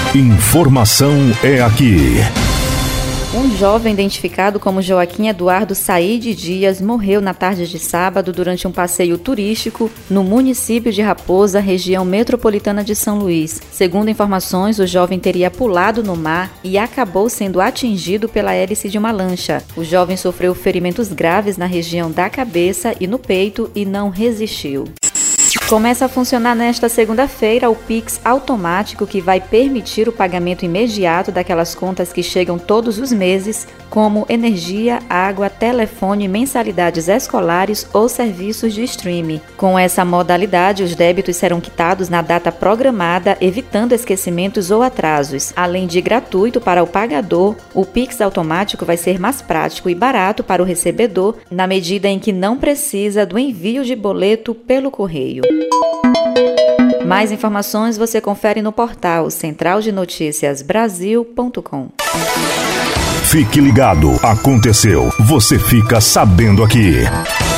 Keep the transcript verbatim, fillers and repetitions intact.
Informação é aqui. Um jovem identificado como Joaquim Eduardo Saide Dias morreu na tarde de sábado durante um passeio turístico no município de Raposa, região metropolitana de São Luís. Segundo informações, o jovem teria pulado no mar e acabou sendo atingido pela hélice de uma lancha. O jovem sofreu ferimentos graves na região da cabeça e no peito e não resistiu. Começa a funcionar nesta segunda-feira o Pix automático, que vai permitir o pagamento imediato daquelas contas que chegam todos os meses, como energia, água, telefone, mensalidades escolares ou serviços de streaming. Com essa modalidade, os débitos serão quitados na data programada, evitando esquecimentos ou atrasos. Além de gratuito para o pagador, o Pix automático vai ser mais prático e barato para o recebedor, na medida em que não precisa do envio de boleto pelo correio. Mais informações você confere no portal central de notícias brasil ponto com. Fique ligado, aconteceu, você fica sabendo aqui.